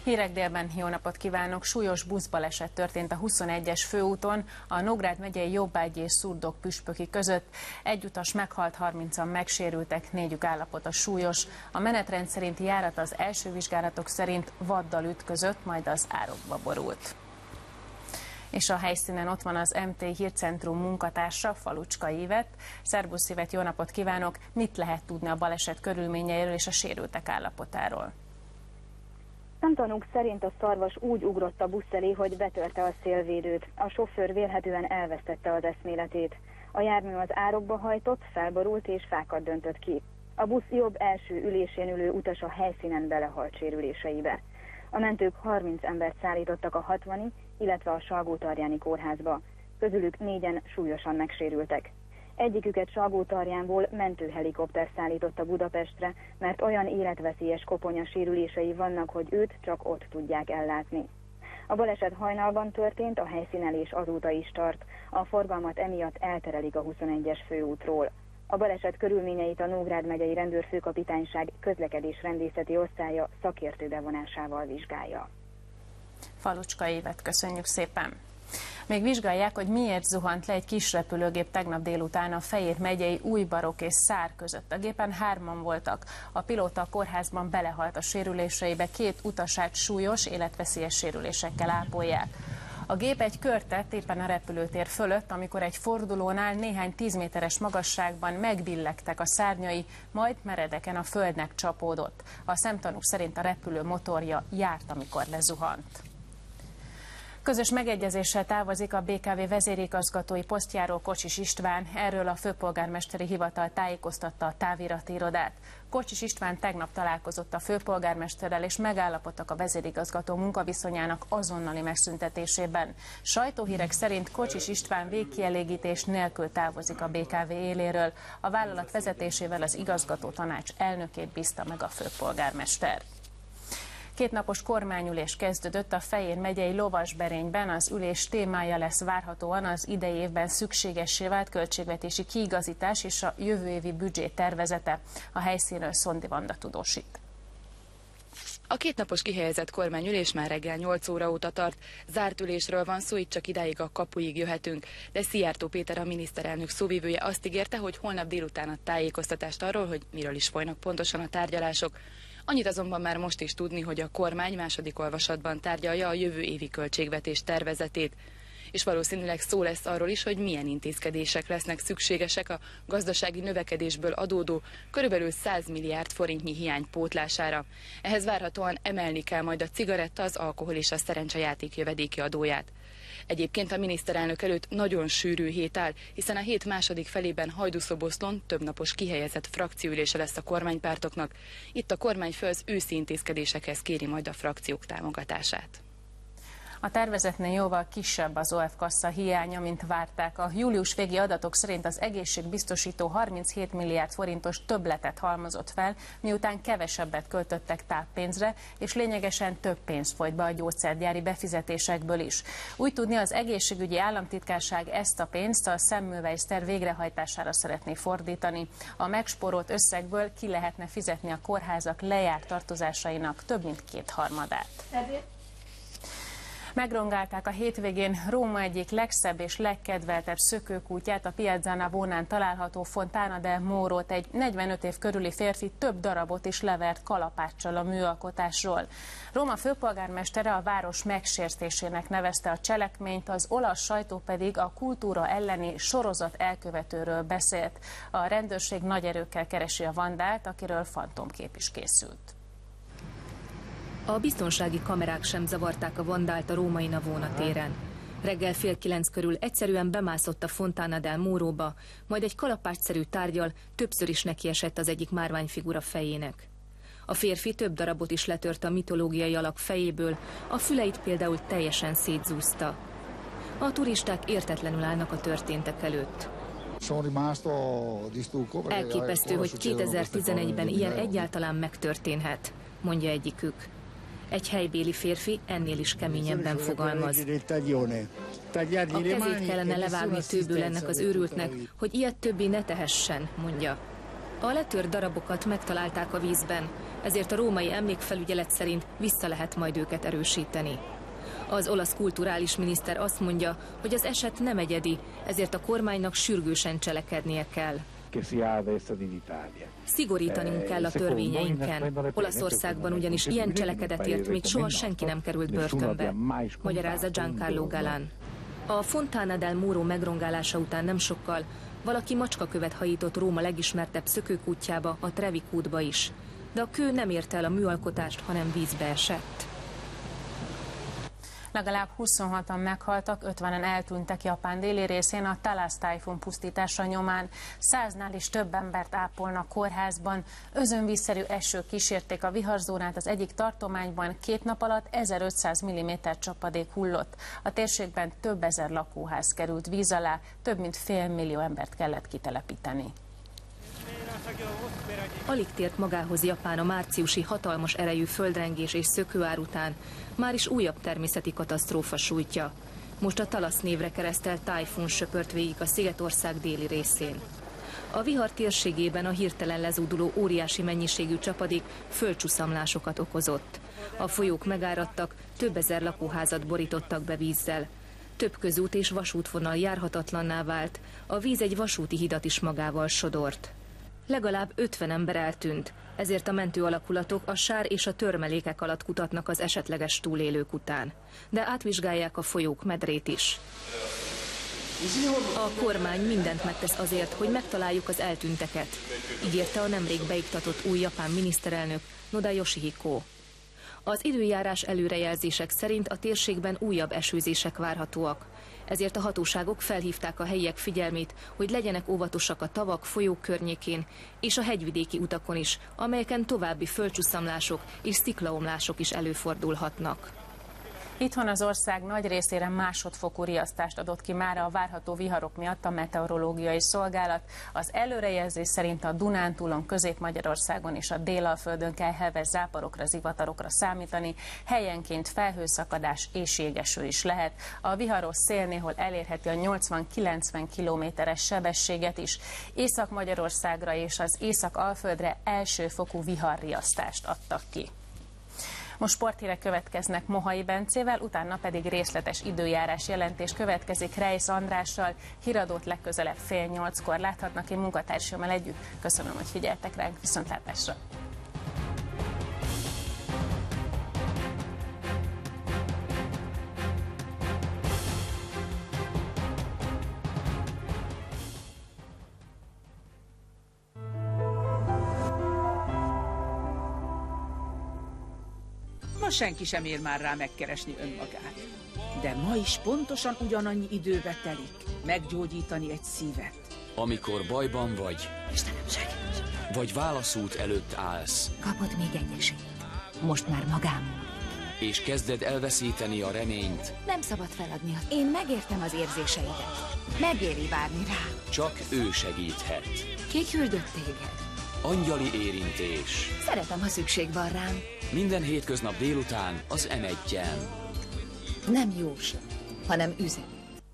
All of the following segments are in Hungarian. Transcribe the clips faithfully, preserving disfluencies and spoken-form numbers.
Hírek délben, jó napot kívánok! Súlyos buszbaleset történt a huszonegyes főúton, a Nógrád megyei Jobbágyi és Szurdok-Püspöki között. Egy utas meghalt, harmincan megsérültek, négyük állapota súlyos. A menetrend szerinti járat az első vizsgálatok szerint vaddal ütközött, majd az árokba borult. És a helyszínen ott van az em té Hírcentrum munkatársa, Falucskai Ivett. Szerbusz Ivett, jó napot kívánok! Mit lehet tudni a baleset körülményeiről és a sérültek állapotáról? Szemtanúk szerint a szarvas úgy ugrott a busz elé, hogy betörte a szélvédőt. A sofőr vélhetően elvesztette az eszméletét. A jármű az árokba hajtott, felborult és fákat döntött ki. A busz jobb első ülésén ülő utas a helyszínen belehalt sérüléseibe. A mentők harminc embert szállítottak a hatvani, illetve a Salgótarjáni kórházba. Közülük négyen súlyosan megsérültek. Egyiküket Salgótarjánból mentőhelikopter szállította Budapestre, mert olyan életveszélyes koponya sérülései vannak, hogy őt csak ott tudják ellátni. A baleset hajnalban történt, a helyszínelés azóta is tart. A forgalmat emiatt elterelik a huszonegyes főútról. A baleset körülményeit a Nógrád megyei rendőrfőkapitányság közlekedésrendészeti osztálya szakértő bevonásával vizsgálja. Falucskai Ivett, köszönjük szépen! Még vizsgálják, hogy miért zuhant le egy kis repülőgép tegnap délután a Fejér megyei Újbarok és Szár között. A gépen hárman voltak. A pilóta a kórházban belehalt a sérüléseibe, két utasát súlyos, életveszélyes sérülésekkel ápolják. A gép egy kört tett éppen a repülőtér fölött, amikor egy fordulónál néhány tízméteres magasságban megbillegtek a szárnyai, majd meredeken a földnek csapódott. A szemtanúk szerint a repülő motorja járt, amikor lezuhant. Közös megegyezéssel távozik a bé ká vé vezérigazgatói posztjáról Kocsis István, erről a főpolgármesteri hivatal tájékoztatta a távirati irodát. Kocsis István tegnap találkozott a főpolgármesterrel, és megállapodtak a vezérigazgató munkaviszonyának azonnali megszüntetésében. Sajtóhírek szerint Kocsis István végkielégítés nélkül távozik a bé ká vé éléről. A vállalat vezetésével az igazgató tanács elnökét bízta meg a főpolgármester. Kétnapos kormányülés kezdődött a Fejér megyei Lovasberényben, az ülés témája lesz várhatóan az idei évben szükségessé vált költségvetési kiigazítás és a jövő évi büdzsé tervezete. A helyszínről Szondi Vanda tudósít. A kétnapos kihelyezett kormányülés már reggel nyolc óra óta tart. Zárt ülésről van szó, itt csak idáig a kapuig jöhetünk. De Szijjártó Péter, a miniszterelnök szóvivője azt ígérte, hogy holnap délután ad tájékoztatást arról, hogy miről is folynak pontosan a tárgyalások. Annyit azonban már most is tudni, hogy a kormány második olvasatban tárgyalja a jövő évi költségvetés tervezetét. És valószínűleg szó lesz arról is, hogy milyen intézkedések lesznek szükségesek a gazdasági növekedésből adódó körülbelül száz milliárd forintnyi hiány pótlására. Ehhez várhatóan emelni kell majd a cigaretta, az alkohol és a szerencsejáték jövedéki adóját. Egyébként a miniszterelnök előtt nagyon sűrű hét áll, hiszen a hét második felében Hajdúszoboszlón többnapos kihelyezett frakcióülése lesz a kormánypártoknak. Itt a kormányfő az őszi intézkedésekhez kéri majd a frakciók támogatását. A tervezetnél jóval kisebb az o ef kassa hiánya, mint várták. A július végi adatok szerint az egészségbiztosító harminchét milliárd forintos többletet halmozott fel, miután kevesebbet költöttek táppénzre, és lényegesen több pénz folyt be a gyógyszergyári befizetésekből is. Úgy tudni, az egészségügyi államtitkárság ezt a pénzt a Semmelweis-terv végrehajtására szeretné fordítani. A megspórolt összegből ki lehetne fizetni a kórházak lejárt tartozásainak több mint kétharmadát. Megrongálták a hétvégén Róma egyik legszebb és legkedveltebb szökőkútját, a Piazza Navonán található Fontana del Morót. Egy negyvenöt év körüli férfi több darabot is levert kalapáccsal a műalkotásról. Róma főpolgármestere a város megsértésének nevezte a cselekményt, az olasz sajtó pedig a kultúra elleni sorozat elkövetőről beszélt. A rendőrség nagy erőkkel keresi a vandát, akiről fantomkép is készült. A biztonsági kamerák sem zavarták a vandált a római Navona téren. Reggel fél kilenc körül egyszerűen bemászott a Fontana del Moróba, majd egy kalapácsszerű tárggyal többször is nekiesett az egyik márványfigura fejének. A férfi több darabot is letört a mitológiai alak fejéből, a füleit például teljesen szétzúzta. A turisták értetlenül állnak a történtek előtt. Elképesztő, hogy kétezer-tizenegyben ilyen egyáltalán megtörténhet, mondja egyikük. Egy helybéli férfi ennél is keményebben fogalmaz. A kezét kellene levágni tőből ennek az őrültnek, hogy ilyet többé ne tehessen, mondja. A letört darabokat megtalálták a vízben, ezért a római emlékfelügyelet szerint vissza lehet majd őket erősíteni. Az olasz kulturális miniszter azt mondja, hogy az eset nem egyedi, ezért a kormánynak sürgősen cselekednie kell. Szigorítanunk kell a törvényeinken. Olaszországban ugyanis ilyen cselekedetért még soha senki nem került börtönbe, magyarázza Giancarlo Galán. A Fontana del Muro megrongálása után nem sokkal valaki macskakövet hajított Róma legismertebb szökőkútjába, a Trevi kútba is. De a kő nem érte el a műalkotást, hanem vízbe esett. Legalább huszonhatan meghaltak, ötvenen eltűntek Japán déli részén a Talas tájfun pusztítása nyomán. Száznál is több embert ápolnak kórházban. Özönvízszerű esők kísérték a viharzónát az egyik tartományban, két nap alatt ezerötszáz milliméter csapadék hullott. A térségben több ezer lakóház került víz alá, több mint fél millió embert kellett kitelepíteni. Alig tért magához Japán a márciusi hatalmas erejű földrengés és szökőár után, már is újabb természeti katasztrófa sújtja. Most a Talas névre keresztelt tájfun söpört végig a szigetország déli részén. A vihar térségében a hirtelen lezúduló óriási mennyiségű csapadék földcsúszamlásokat okozott. A folyók megáradtak, több ezer lakóházat borítottak be vízzel. Több közút és vasútvonal járhatatlanná vált, a víz egy vasúti hidat is magával sodort. Legalább ötven ember eltűnt, ezért a mentőalakulatok a sár és a törmelékek alatt kutatnak az esetleges túlélők után. De átvizsgálják a folyók medrét is. A kormány mindent megtesz azért, hogy megtaláljuk az eltűnteket, ígérte a nemrég beiktatott új japán miniszterelnök, Noda Yoshihiko. Az időjárás előrejelzések szerint a térségben újabb esőzések várhatóak. Ezért a hatóságok felhívták a helyiek figyelmét, hogy legyenek óvatosak a tavak, folyók környékén és a hegyvidéki utakon is, amelyeken további földcsúszamlások és sziklaomlások is előfordulhatnak. Itthon az ország nagy részére másodfokú riasztást adott ki mára a várható viharok miatt a meteorológiai szolgálat. Az előrejelzés szerint a Dunántúlon, Közép-Magyarországon és a Délalföldön kell heves záporokra, zivatarokra számítani. Helyenként felhőszakadás és jégeső is lehet. A viharos szél néhol elérheti a nyolcvan-kilencven kilométeres sebességet is. Észak-Magyarországra és az Észak-Alföldre elsőfokú viharriasztást adtak ki. Most sporthírek következnek Mohai Bencével, utána pedig részletes időjárás jelentés következik Reisz Andrással. Híradót legközelebb fél nyolckor láthatnak, én munkatársammal együtt. Köszönöm, hogy figyeltek ránk, viszontlátásra! Ma senki sem ér már rá megkeresni önmagát. De ma is pontosan ugyanannyi időbe telik meggyógyítani egy szívet. Amikor bajban vagy, Istenem, segíts! vagy válaszút előtt állsz, Kapod még egy esélyt. Most már magámon. és kezded elveszíteni a reményt, Nem szabad feladni. Én megértem az érzéseidet. Megéri várni rá. csak ő segíthet. Ki küldött téged? Angyali érintés. Szeretem, ha szükség van rám. Minden hétköznap délután az em egyen. Nem jós, hanem üzen.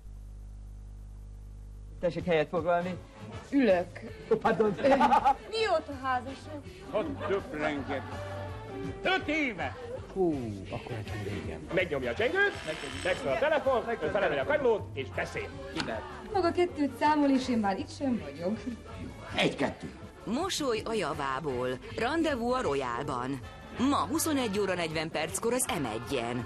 Tessék helyet foglalni. Ülök. Pardon. Mióta házasok? Hat töprenged. Öt éve! Hú, akkor egy régen. Megnyomja a csengőt, megszól a telefon, felemeli a kagylót és beszél. Kivel? Maga kettőt számol, és én már itt sem vagyok. Egy-kettő. Mosoly a javából. Rendezvú a Royalban. Ma huszonegy óra negyven perckor az em egyen.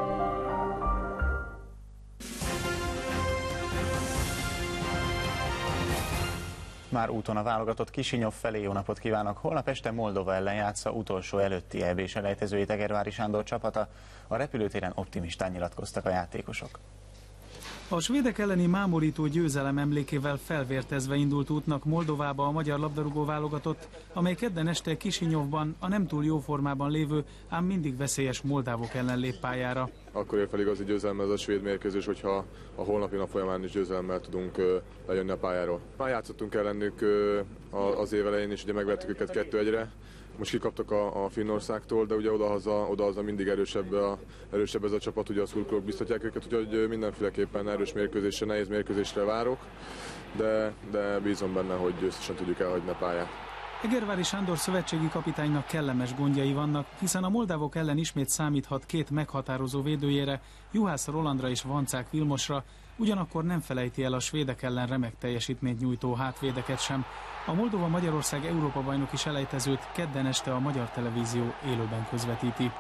Már úton a válogatott Kisinyov felé, jó napot kívánok! Holnap este Moldova ellen játsza utolsó előtti é bé selejtezői Tegervári Sándor csapata. A repülőtéren optimistán nyilatkoztak a játékosok. A svédek elleni mámorító győzelem emlékével felvértezve indult útnak Moldovába a magyar labdarúgó válogatott, amely kedden este Kisinyovban a nem túl jó formában lévő, ám mindig veszélyes moldávok ellen lép pályára. Akkor ér fel igazi győzelemmel ez a svéd mérkőzés, hogyha a holnapi nap folyamán is győzelemmel tudunk uh, lejönni a pályáról. Már játszottunk ellenük uh, az év elején, és ugye megvertük őket kettő egyre. Most kikaptak a, a Finnországtól, de ugye odahaza, odahaza mindig erősebb, a, erősebb ez a csapat, ugye a szurkolók biztatják őket, úgyhogy mindenféleképpen erős mérkőzésre, nehéz mérkőzésre várok, de, de bízom benne, hogy győztesen tudjuk elhagyni a pályát. Egervári Sándor szövetségi kapitánynak kellemes gondjai vannak, hiszen a moldávok ellen ismét számíthat két meghatározó védőjére, Juhász Rolandra és Vancák Vilmosra, ugyanakkor nem felejti el a svédek ellen remek teljesítményt nyújtó hátvédeket sem. A Moldova-Magyarország Európa-bajnoki selejtezőt kedden este a Magyar Televízió élőben közvetíti.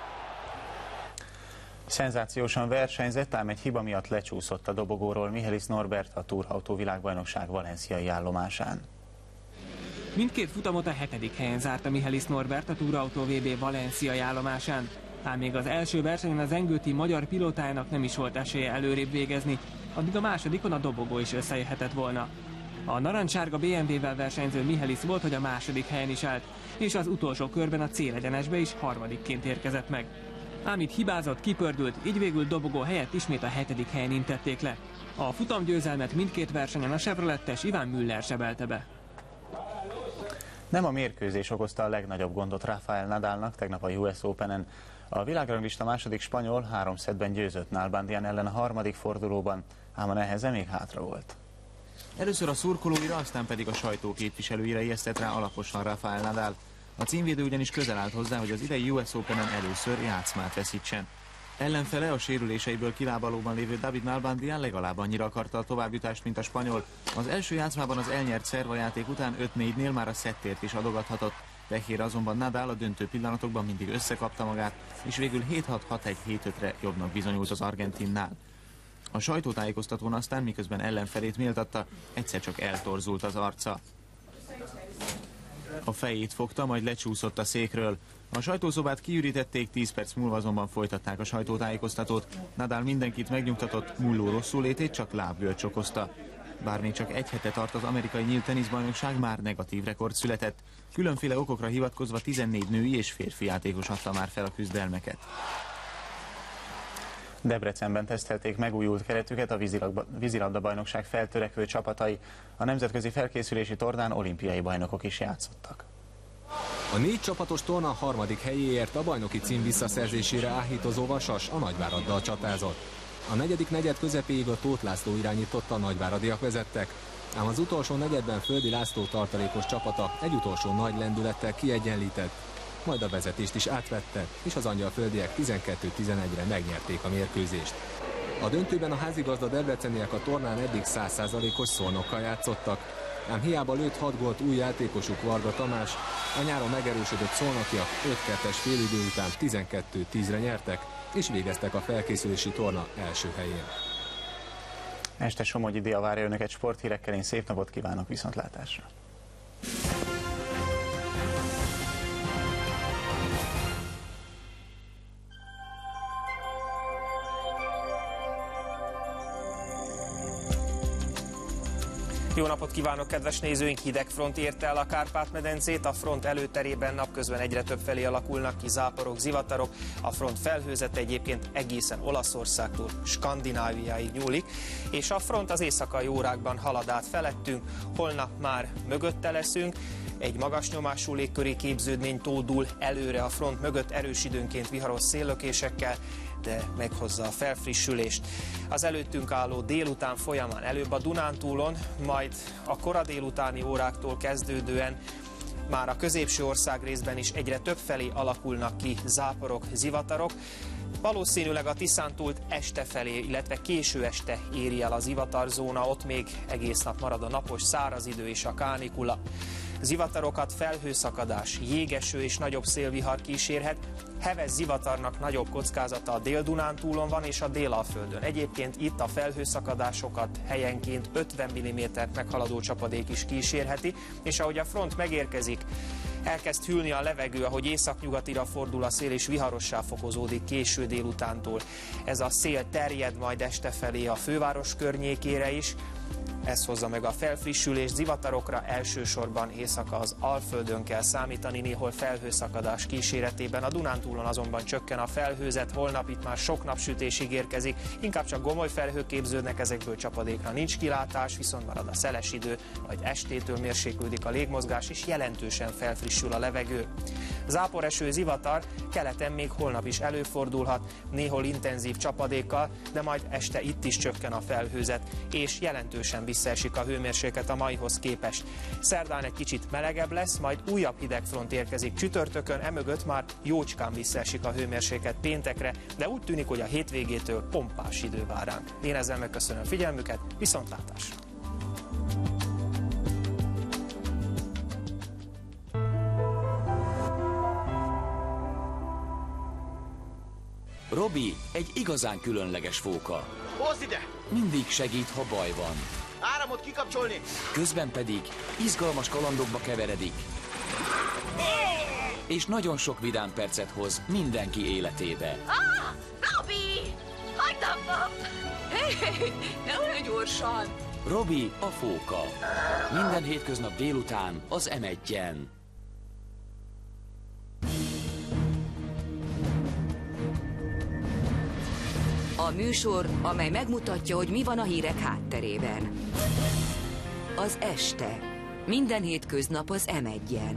Szenzációsan versenyzett, ám egy hiba miatt lecsúszott a dobogóról Michelis Norbert a túrautó világbajnokság valenciai állomásán. Mindkét futamot a hetedik helyen zárta Michelis Norbert a túrautó vé bé valenciai állomásán. Ám még az első versenyen az engőti magyar pilótájának nem is volt esélye előrébb végezni, addig a másodikon a dobogó is összejöhetett volna. A narancssárga bé em vé-vel versenyző Michelis volt, hogy a második helyen is állt, és az utolsó körben a célegyenesbe is harmadikként érkezett meg. Ám itt hibázott, kipördült, így végül dobogó helyett ismét a hetedik helyen intették le. A futamgyőzelmet mindkét versenyen a Chevrolettes Iván Müller sebelte be. Nem a mérkőzés okozta a legnagyobb gondot Rafael Nadalnak tegnap a U S Openen. A világranglista második spanyol három szettben győzött Nalbandian ellen a harmadik fordulóban, ám a neheze még hátra volt. Először a szurkolóira, aztán pedig a sajtó képviselőire ijesztett rá alaposan Rafael Nadal. A címvédő ugyanis közel állt hozzá, hogy az idei U S Openen először játszmát veszítsen. Ellenfele a sérüléseiből kilábalóban lévő David Nalbandian legalább annyira akarta a továbbjutást, mint a spanyol. Az első játszmában az elnyert szervajáték után öt négynél már a szettért is adogathatott. Pehére azonban Nadal a döntő pillanatokban mindig összekapta magát, és végül hét hat hat egy hét ötre jobbnak bizonyult az argentinnál. A sajtótájékoztatón aztán, miközben ellenfelét méltatta, egyszer csak eltorzult az arca. A fejét fogta, majd lecsúszott a székről. A sajtószobát kiürítették, tíz perc múlva azonban folytatták a sajtótájékoztatót. Nadal mindenkit megnyugtatott, múló rosszullétét csak lábgörcs okozta. Bár még csak egy hete tart az amerikai nyílt teniszbajnokság, már negatív rekord született. Különféle okokra hivatkozva tizennégy női és férfi játékos adta már fel a küzdelmeket. Debrecenben tesztelték megújult keretüket a vízilabda-bajnokság feltörekvő csapatai. A nemzetközi felkészülési tornán olimpiai bajnokok is játszottak. A négy csapatos torna harmadik helyéért a bajnoki cím visszaszerzésére áhítozó Vasas a Nagyváraddal csatázott. A negyedik negyed közepéig a Tóth László irányította, a nagyváradiak vezettek, ám az utolsó negyedben Földi László tartalékos csapata egy utolsó nagy lendülettel kiegyenlített, majd a vezetést is átvette, és az angyalföldiek tizenkettő tizenegyre megnyerték a mérkőzést. A döntőben a házigazda debreceniek a tornán eddig száz százalékos Szolnokkal játszottak, ám hiába lőtt hat gólt új játékosuk Varga Tamás, a nyáron megerősödött szolnokiak öt kettes félidő után tizenkettő tízre nyertek, és végeztek a felkészülési torna első helyén. Este Somogyi Dia várja önöket sporthírekkel, én szép napot kívánok, viszontlátásra! Jó napot kívánok, kedves nézőink! Hideg front érte el a Kárpát-medencét, a front előterében napközben egyre több felé alakulnak ki záporok, zivatarok, a front felhőzete egyébként egészen Olaszországtól Skandináviáig nyúlik, és a front az éjszakai órákban halad át felettünk, holnap már mögötte leszünk, egy magas nyomású légköri képződmény tódul előre a front mögött erős időnként viharos széllökésekkel, de meghozza a felfrissülést. Az előttünk álló délután folyamán előbb a Dunántúlon, majd a kora délutáni óráktól kezdődően már a középső ország részben is egyre több felé alakulnak ki záporok, zivatarok. Valószínűleg a Tiszántúlt este felé, illetve késő este éri el a zivatarzóna, ott még egész nap marad a napos száraz idő és a kánikula. Zivatarokat felhőszakadás, jégeső és nagyobb szélvihar kísérhet, heves zivatarnak nagyobb kockázata a Dél-Dunántúlon van és a Délalföldön. Egyébként itt a felhőszakadásokat helyenként ötven millimétert meghaladó csapadék is kísérheti, és ahogy a front megérkezik, elkezd hűlni a levegő, ahogy északnyugatira fordul a szél és viharossá fokozódik késő délutántól. Ez a szél terjed majd este felé a főváros környékére is. Ez hozza meg a felfrissülés, zivatarokra elsősorban éjszaka az Alföldön kell számítani, néhol felhőszakadás kíséretében. A Dunántúlon azonban csökken a felhőzet, holnap itt már sok napsütés ígérkezik, inkább csak gomoly felhők képződnek, ezekből csapadékra nincs kilátás, viszont marad a szeles idő, majd estétől mérséklődik a légmozgás és jelentősen felfrissül a levegő. Záporeső, zivatar keleten még holnap is előfordulhat, néhol intenzív csapadékkal, de majd este itt is csökken a felhőzet, és jelentősen visszaesik a hőmérséklet a maihoz képest. Szerdán egy kicsit melegebb lesz, majd újabb hidegfront érkezik csütörtökön, emögött már jócskán visszaesik a hőmérséklet péntekre, de úgy tűnik, hogy a hétvégétől pompás idő vár ránk. Én ezzel megköszönöm figyelmüket, viszontlátásra! Robi egy igazán különleges fóka. Hozd ide! Mindig segít, ha baj van. Áramot kikapcsolni! Közben pedig izgalmas kalandokba keveredik. És nagyon sok vidám percet hoz mindenki életébe. Ah! Robi! Hagyd abba! Hé, hey, ne olyan gyorsan! Robi a fóka. Minden hétköznap délután az em egyen. A műsor, amely megmutatja, hogy mi van a hírek hátterében. Az este. Minden hétköznap az em egyen.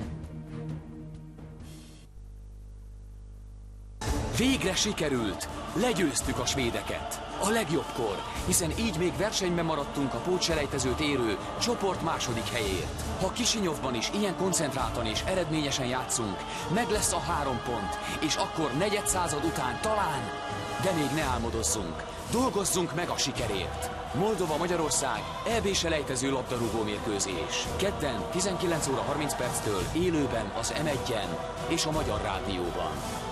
Végre sikerült! Legyőztük a svédeket! A legjobbkor, hiszen így még versenyben maradtunk a pótselejtezőt érő csoport második helyért. Ha Kisinyovban is ilyen koncentráltan és eredményesen játszunk, meg lesz a három pont, és akkor negyed század után talán, de még ne álmodozzunk. Dolgozzunk meg a sikerért! Moldova-Magyarország é bé-selejtező labdarúgó mérkőzés. Kedden tizenkilenc óra harminc perctől élőben az em egyen és a Magyar Rádióban.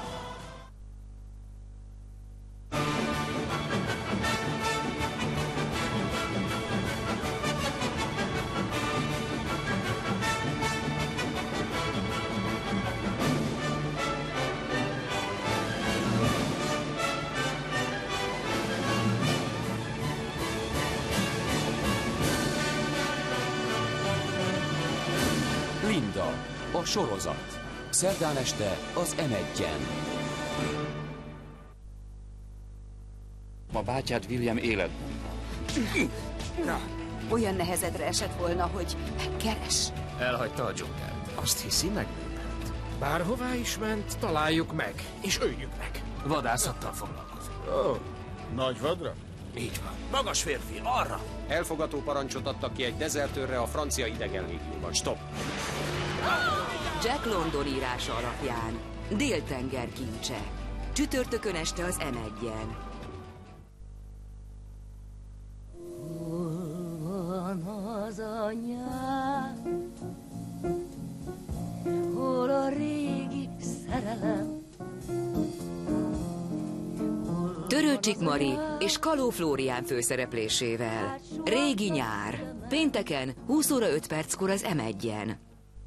Linda, a sorozat. Szerdán este az em egyen. Ma bátyád William életben van. Na, olyan nehezedre esett volna, hogy keres. Elhagyta a dzsungelt. Azt hiszi, megbűnt. Bárhová is ment, találjuk meg, és öljük meg. Vadászattal foglalkozik. Ó, oh, nagy vadra? Így van. Magas férfi, arra! Elfogató parancsot adtak ki egy dezertőrre a francia idegenlégióban. Stop! Jack London írása alapján. Déltenger kincse. Csütörtökön este az em egyen. Hol van az anyám? Hol a régi szerelem? Törőcsik Mari és Kaló Flórián főszereplésével. Régi nyár. Pénteken húsz óra öt perckor az em egyen.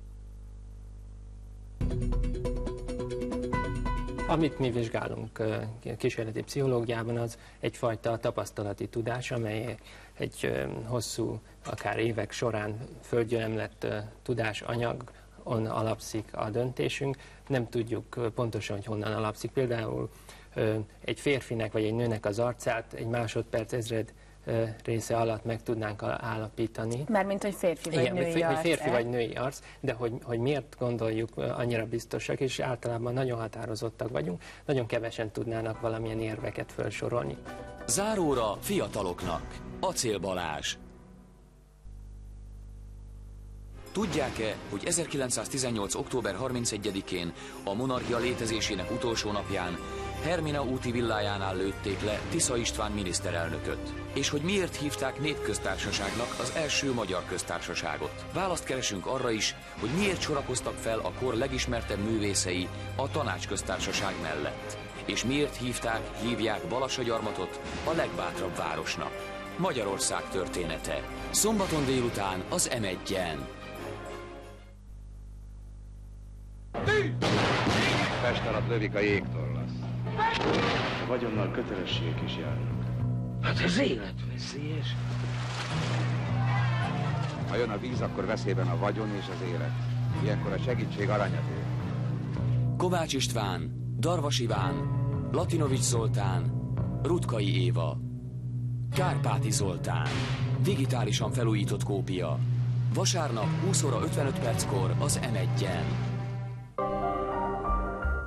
Amit mi vizsgálunk kísérleti pszichológiában, az egyfajta tapasztalati tudás, amely egy hosszú, akár évek során földgyűlemlett tudásanyagon alapszik a döntésünk. Nem tudjuk pontosan, hogy honnan alapszik. Például egy férfinek vagy egy nőnek az arcát egy másodperc ezred része alatt meg tudnánk állapítani. Mármint, hogy férfi vagy Igen, női arc. férfi vagy női arc, de hogy, hogy miért gondoljuk annyira biztosak, és általában nagyon határozottak vagyunk, nagyon kevesen tudnának valamilyen érveket felsorolni. Záróra fiataloknak. Acél Balázs. Tudják-e, hogy ezerkilencszáztizennyolc. október harmincegyedikén a monarchia létezésének utolsó napján Hermina úti villájánál lőtték le Tisza István miniszterelnököt? És hogy miért hívták népköztársaságnak az első magyar köztársaságot? Választ keresünk arra is, hogy miért sorakoztak fel a kor legismertebb művészei a tanácsköztársaság mellett. És miért hívták, hívják Balassagyarmatot a legbátrabb városnak. Magyarország története. Szombaton délután az em egyen. Pest alatt lövik a jégtorlaszt. A vagyonnal kötelességek is járnak. Hát az élet veszélyes. Ha jön a víz, akkor veszélyben a vagyon és az élet. Ilyenkor a segítség aranyat ér. Kovács István, Darvas Iván, Latinovics Zoltán, Rutkai Éva, Kárpáti Zoltán. Digitálisan felújított kópia. Vasárnap húsz óra ötvenöt perckor az em egyen.